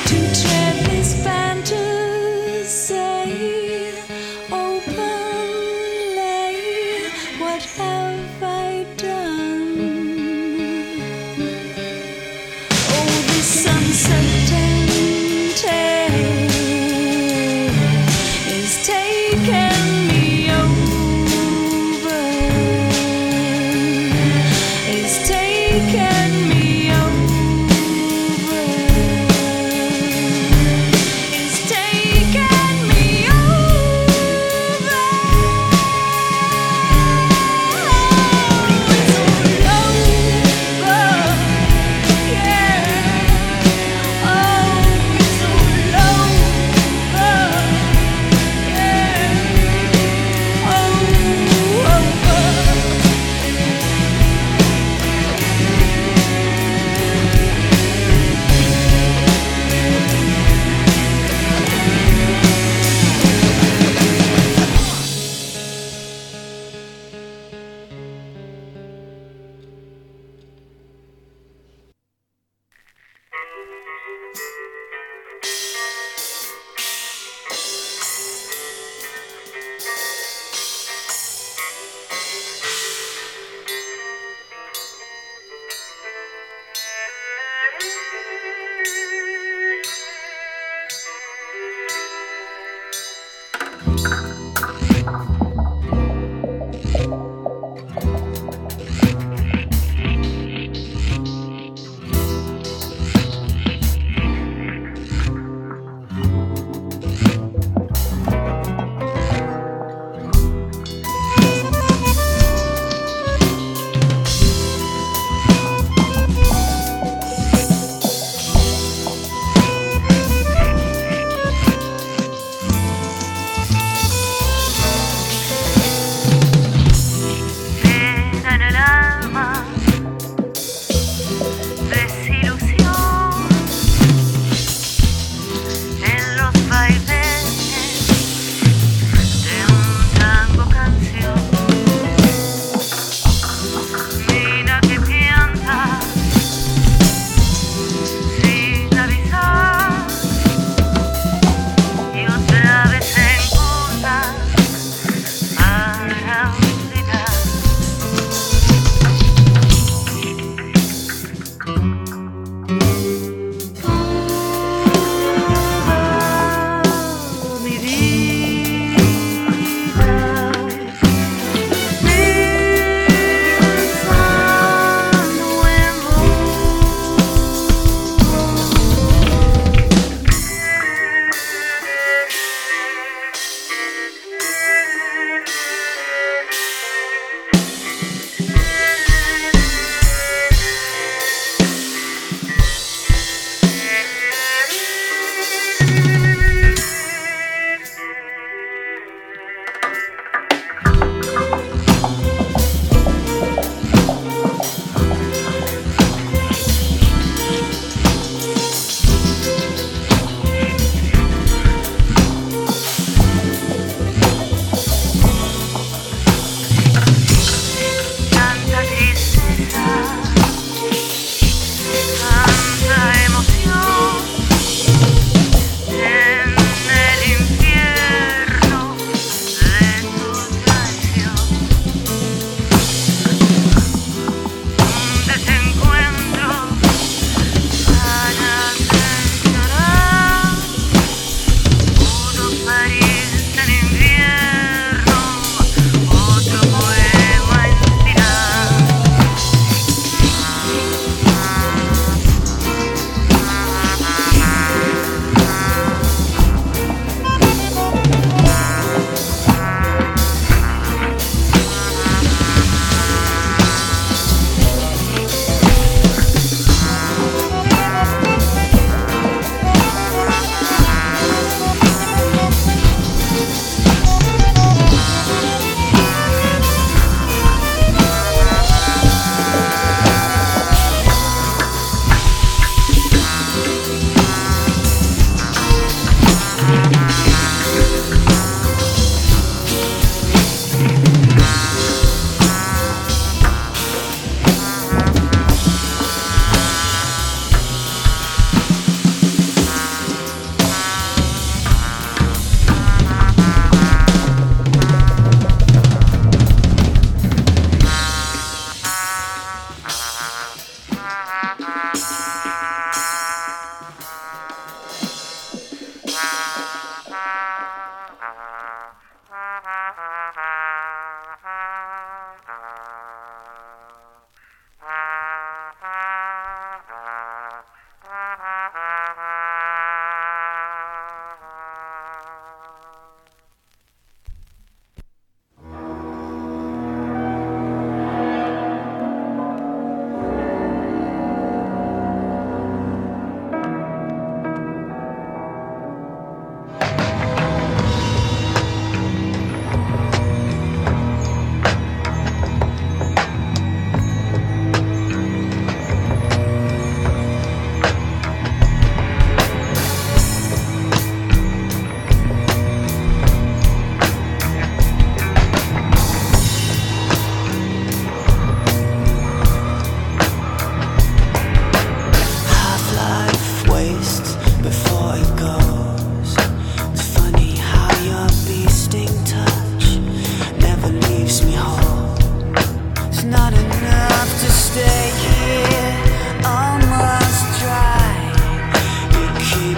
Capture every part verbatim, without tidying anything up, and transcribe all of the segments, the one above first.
to tread this fantasy openly. What have I done? Oh, this uncertainty is taking me over, is taking me over.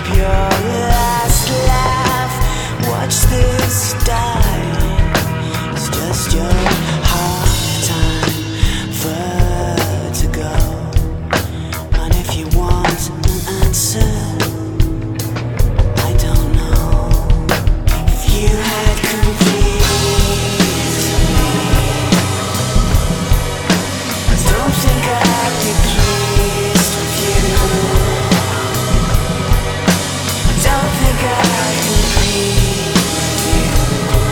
your last laugh. Watch this die. It's just your half-time vertigo. And if you want an answer, I don't know. If you had completed me, I don't think I'd be pleased with you. I don't think I can breathe with you,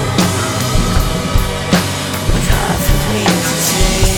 with half of me to take.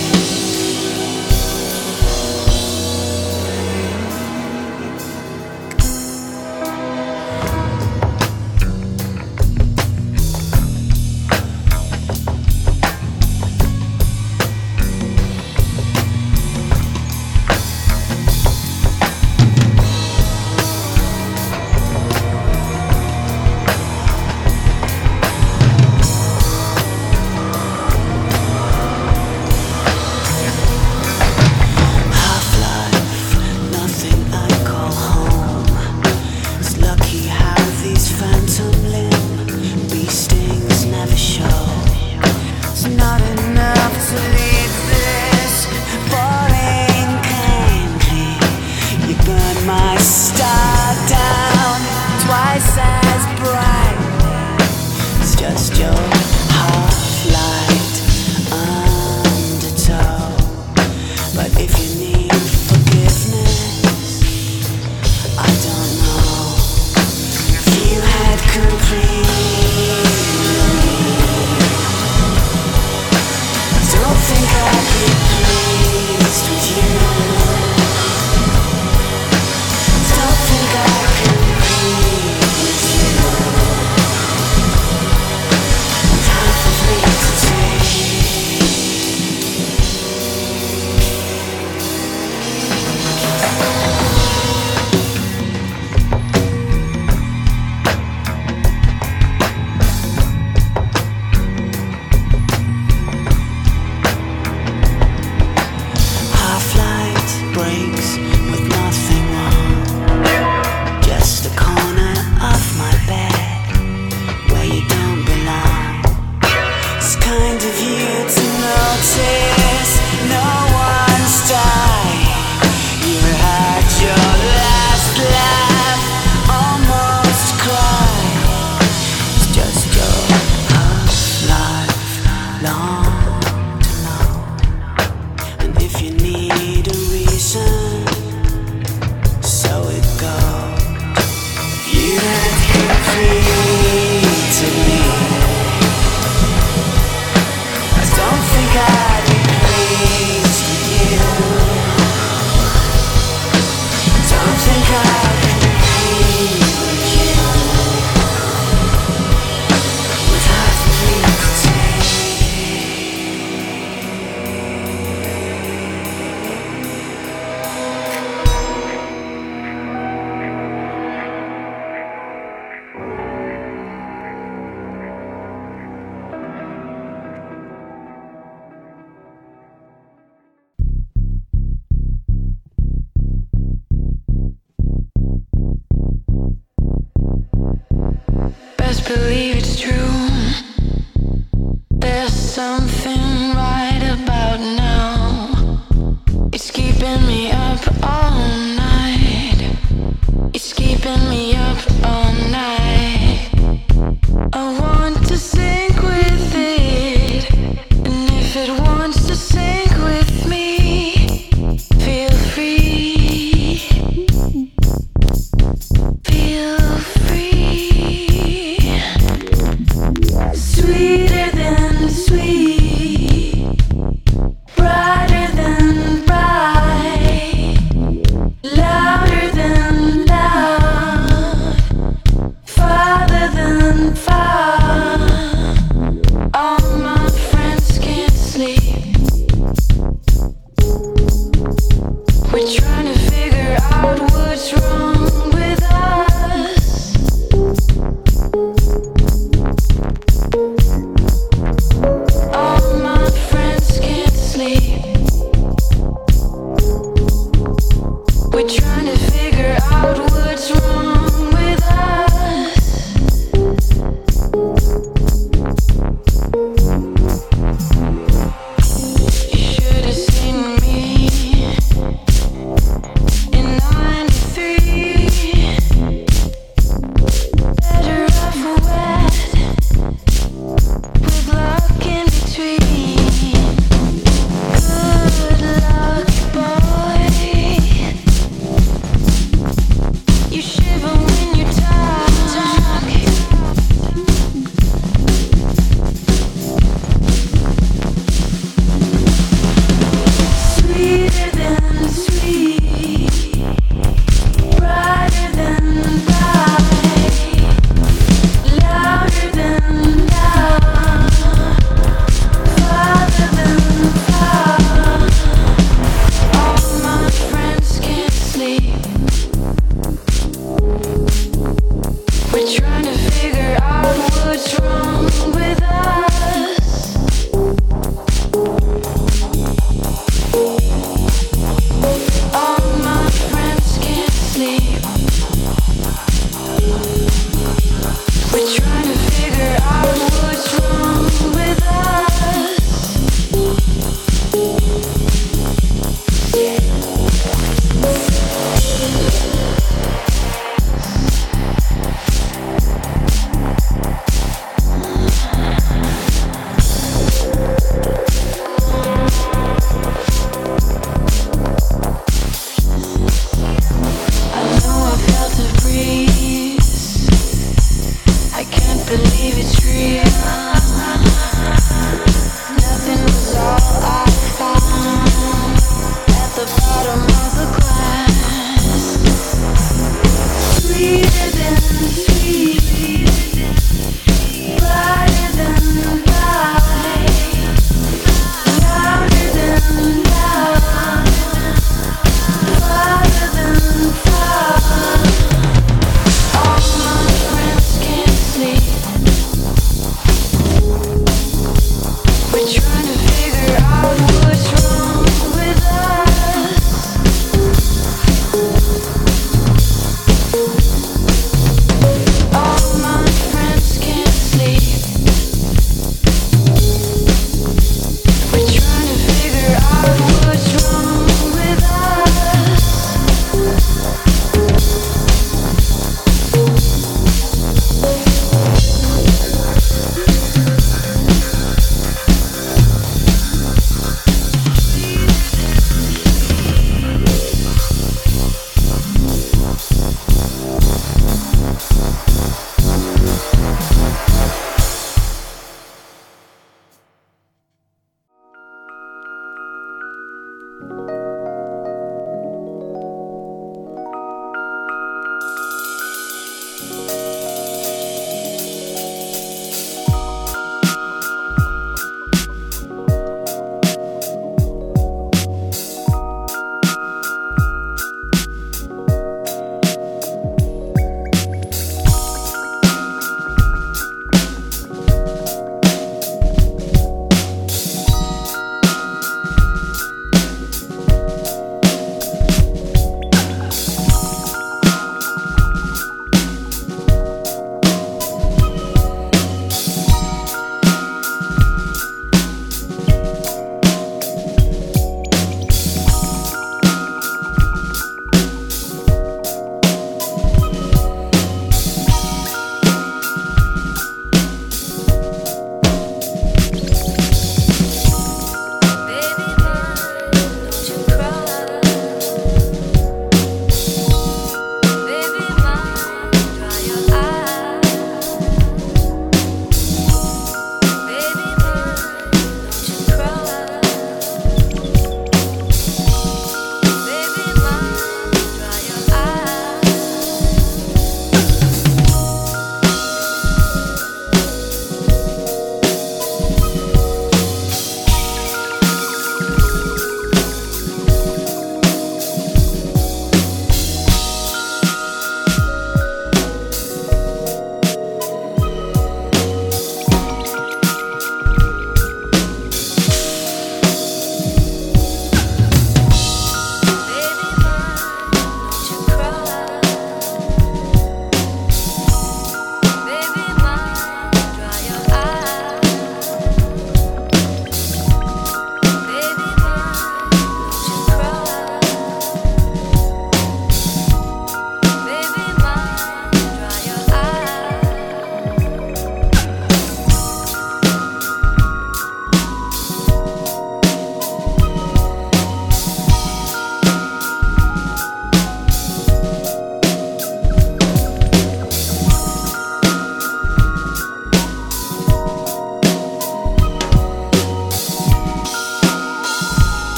Half-life, nothing I call home. It's lucky how these phantom limb bee stings never show. It's not enough to leave this falling kindly. You burn my star down twice as bright. It's just your half-light undertow. But if you need forgiveness, I don't know. If you had completed me, I don't think I'd be pleased with you. I don't think I can breathe with you, with half of me to take. Half-light breaks with nothing wrong. Just the corner of my bed where you don't belong. It's kind of you to notice no one's died. You had your last laugh, almost cried. It's just your half-life, long to know. And if you need a reason, so it goes. You had completed me. I don't think I'd be pleased with you. I don't think I can breathe with you, with half of me to take. Best believe it's true. There's something right about now. It's keeping me up all night. It's keeping me up all night. I want to sink with it, and if it wants to sink with me, feel free. Feel free. Sweeter than sweet, brighter than bright, louder than loud, farther than far. All my friends can't sleep. We're trying to figure out what's wrong with us. All my friends can't sleep. We're trying to figure out what's wrong.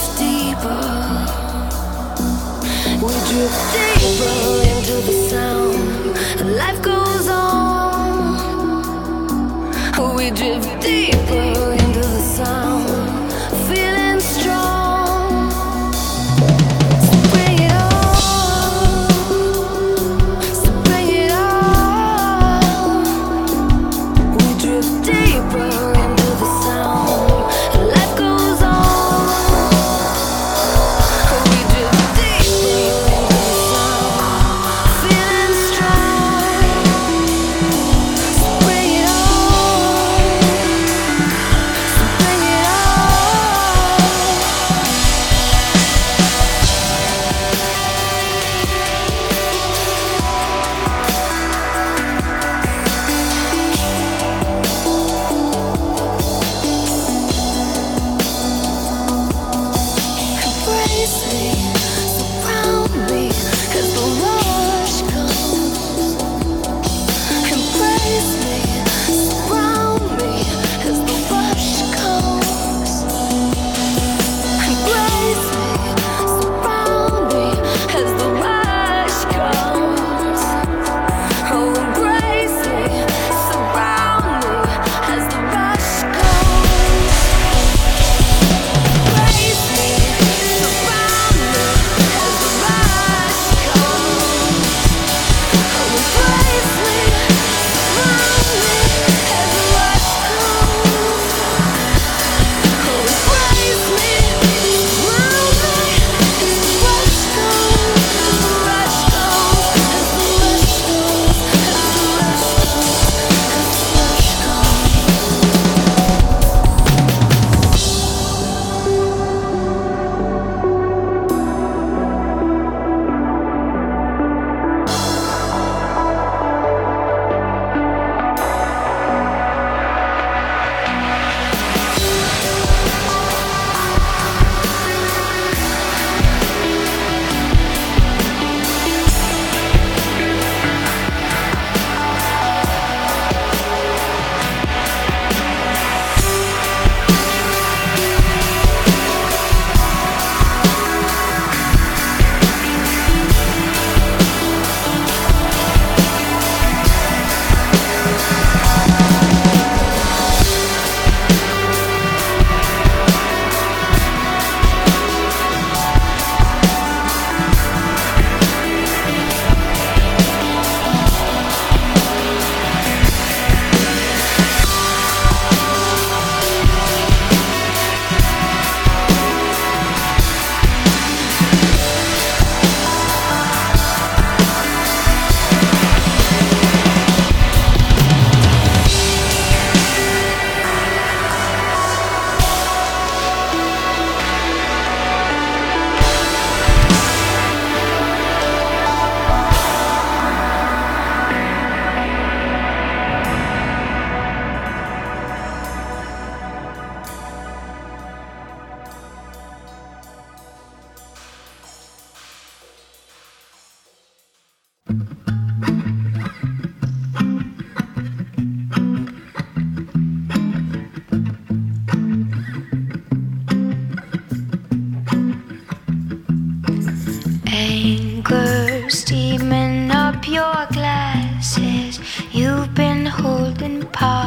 Anger steaming up your glasses. You've been holding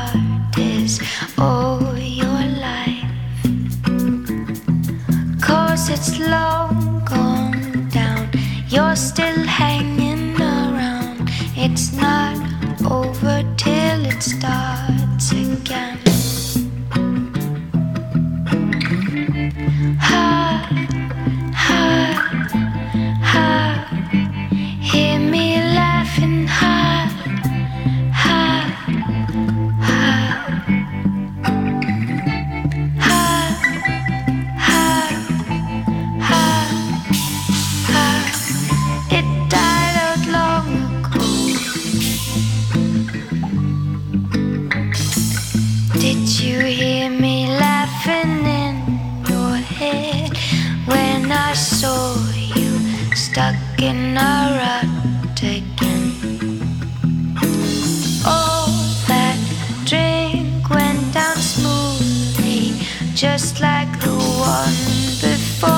parties all your life. Cause it's long gone down. You're still hanging around. It's not over till it starts again. Ha, ha. Hear me laughing, ha, ha, ha, ha, ha, ha, ha. It died out long ago. Did you hear me laughing in your head when I saw you stuck in a rut again? Oh, that drink went down smoothly, just like the one before.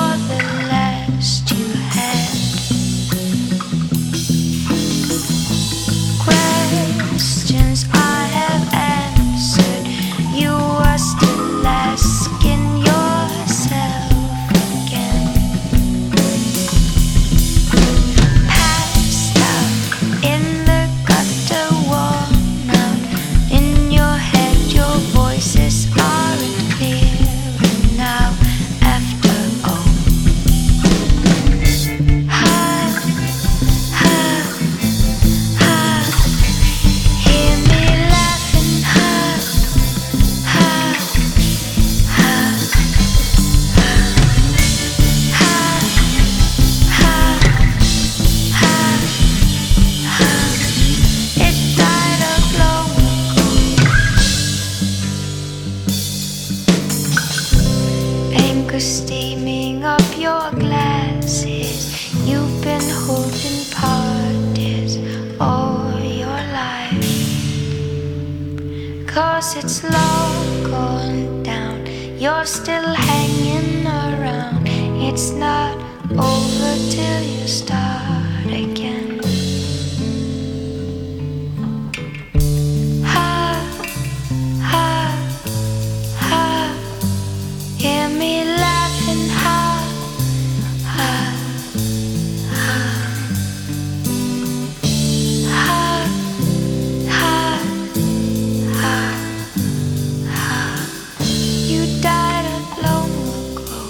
up your glasses. You've been holding parties all your life. Cause it's long gone down. You're still hanging around. It's not over till you start again. Hear me laughing, ha, ha, ha, ha, ha, ha, ha. You died long ago.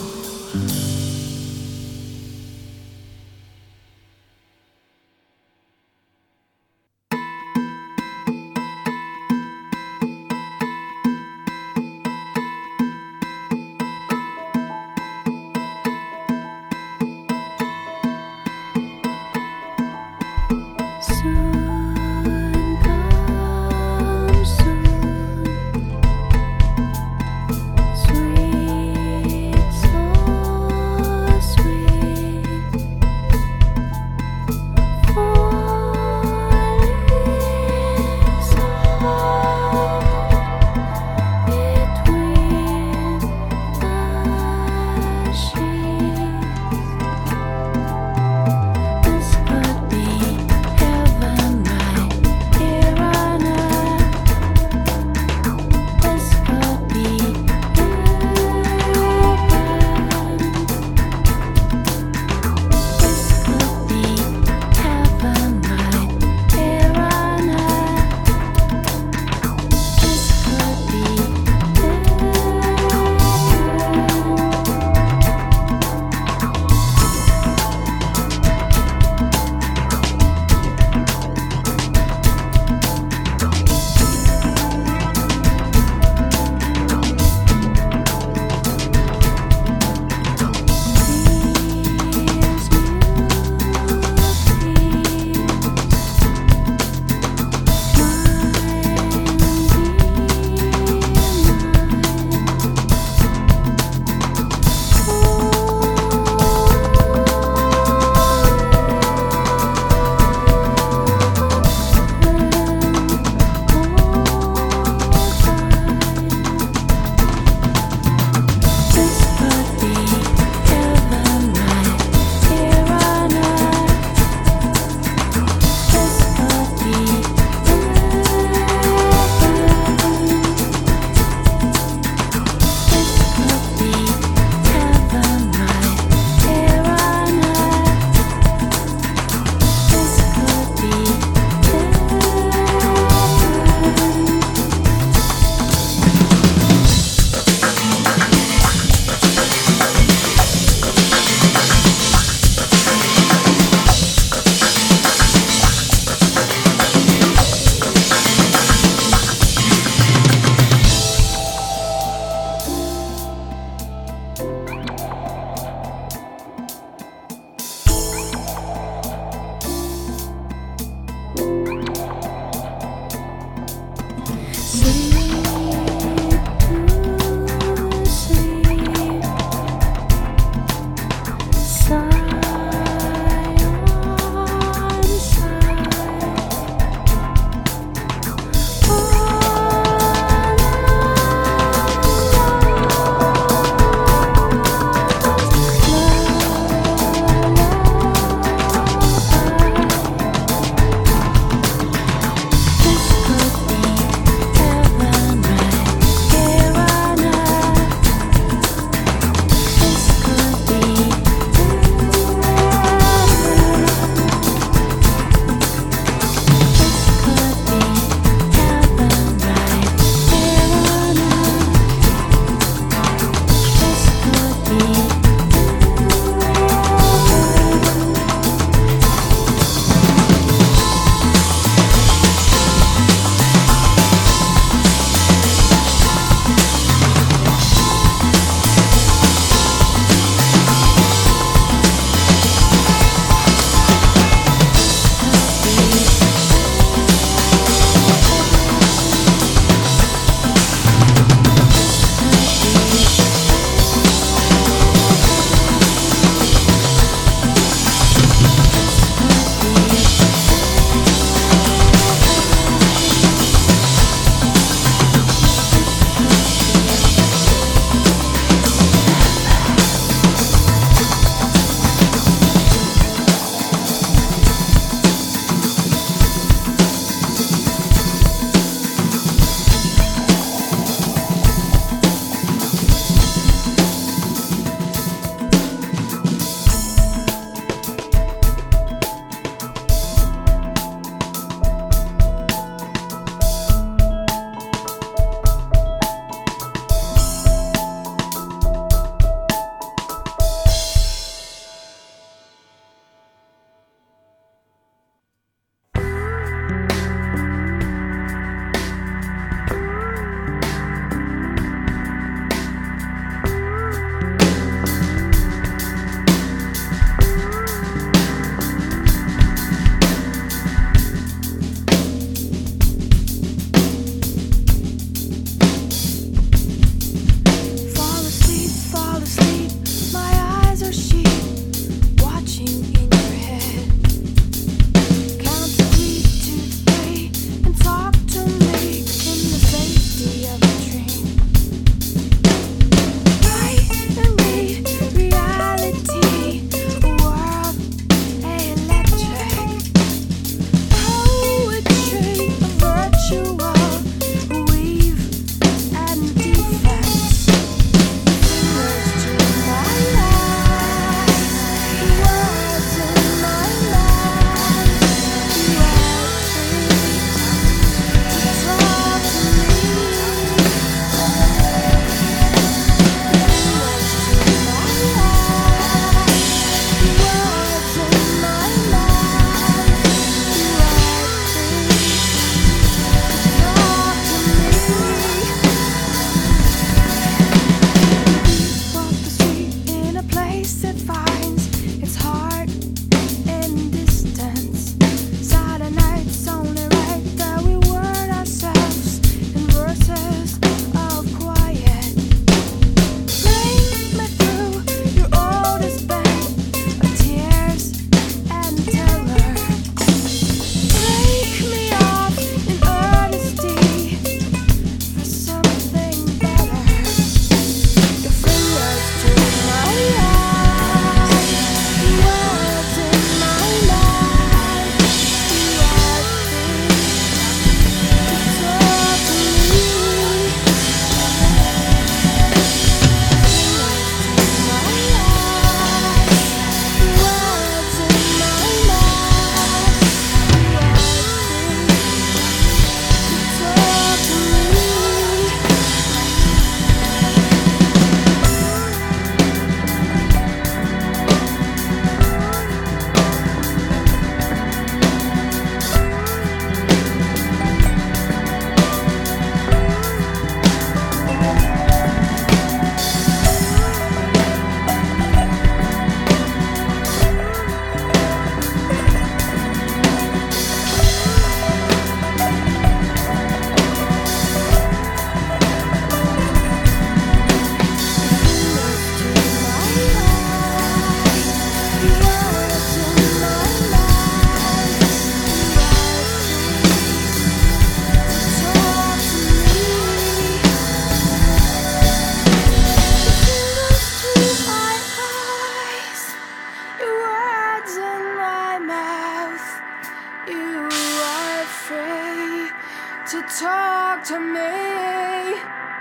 to talk to me.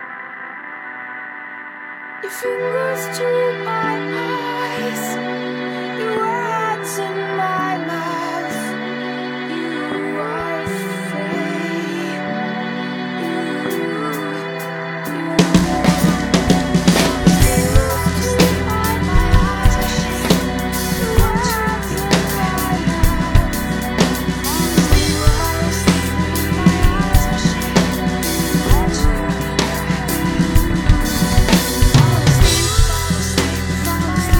Your fingers to my eyes, your words in my mouth. You are free. You, you. Fingers to my eyes, your words in my mouth. You are free. My eyes are shaking. Let you. Fall asleep, fall asleep, fall asleep.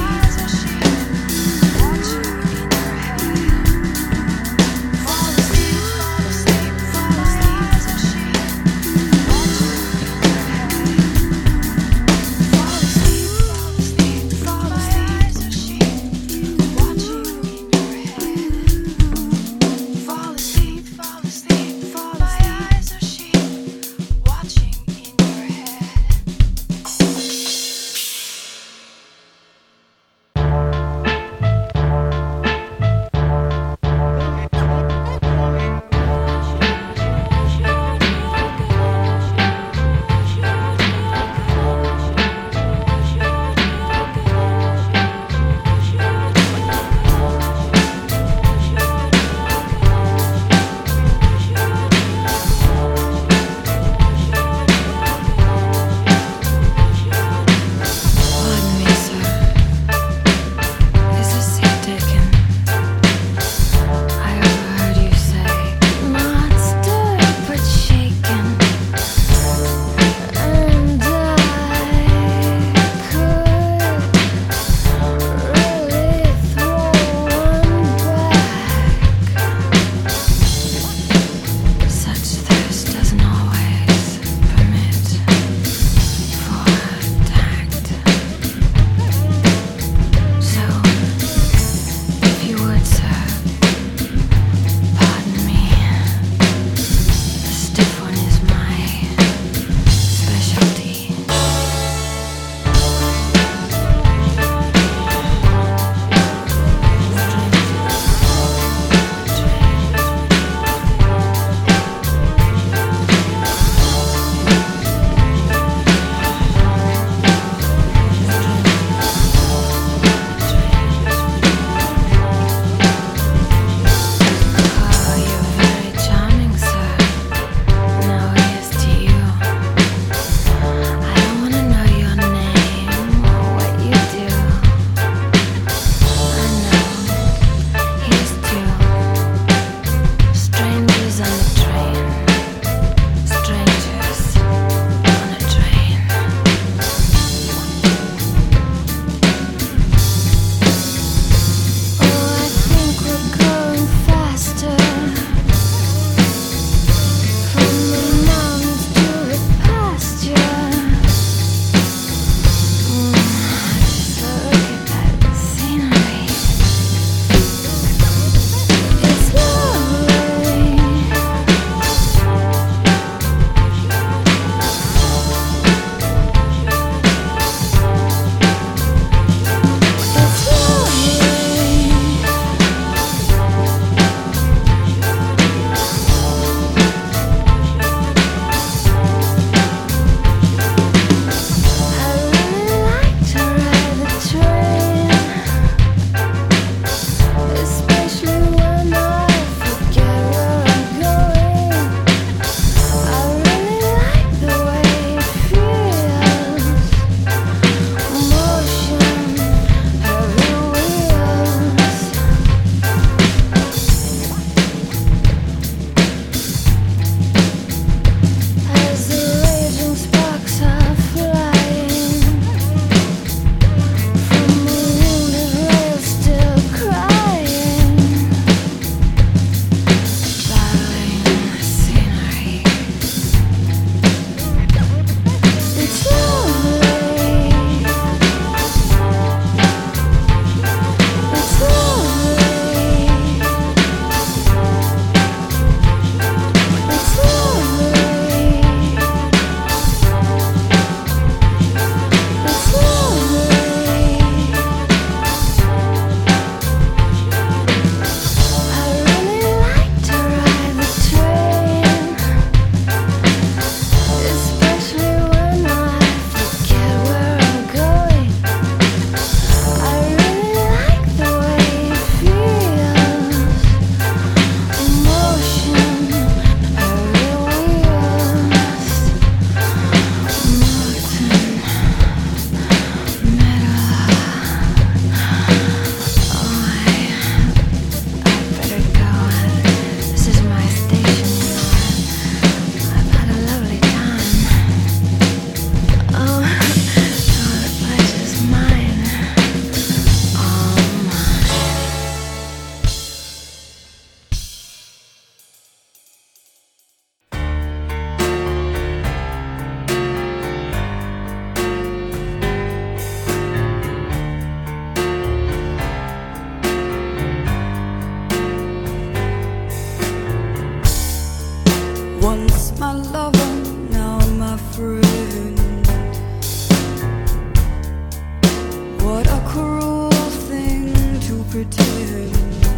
nothing to pretend.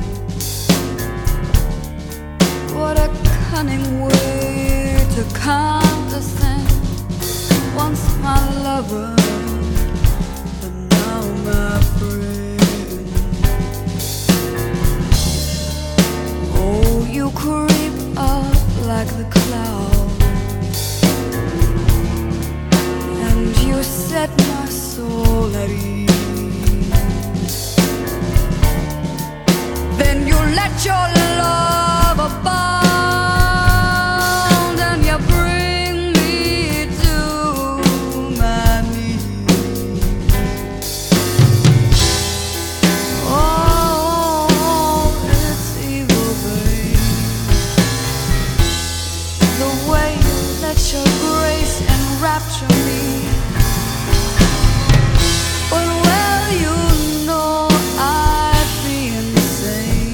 What a cunning way to condescend. Once my lover, but now my friend. Oh, you creep up like the clouds, and you set my soul at ease. Then you let your love abound, and you bring me to my knees. Oh, it's evil, babe, the way you let your grace enrapture me. But well, you know I'd be insane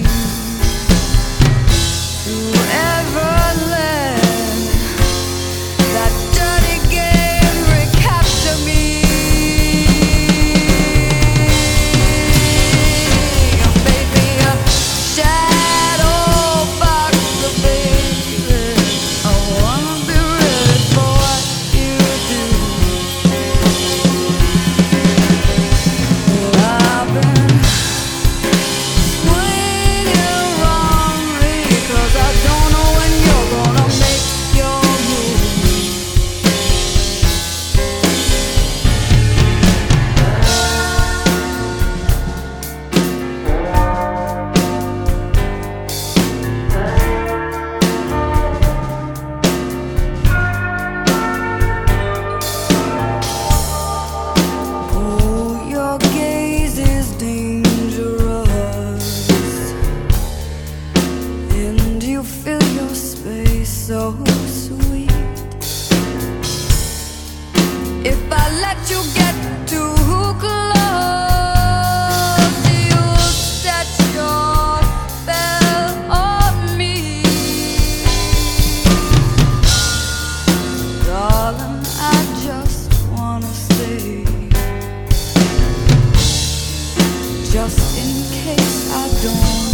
to ever let that dirty game recapture me. Baby, a shadow box, baby, I wanna be ready for what you do. I've been waiting wrongly, 'cause I don't know when you're gonna make your move. Oh, your gaze is dangerous, and you fill your space so sweet. If I let you get too close, you'll set your spell on me. Darling, I just wanna stay, just in case I don't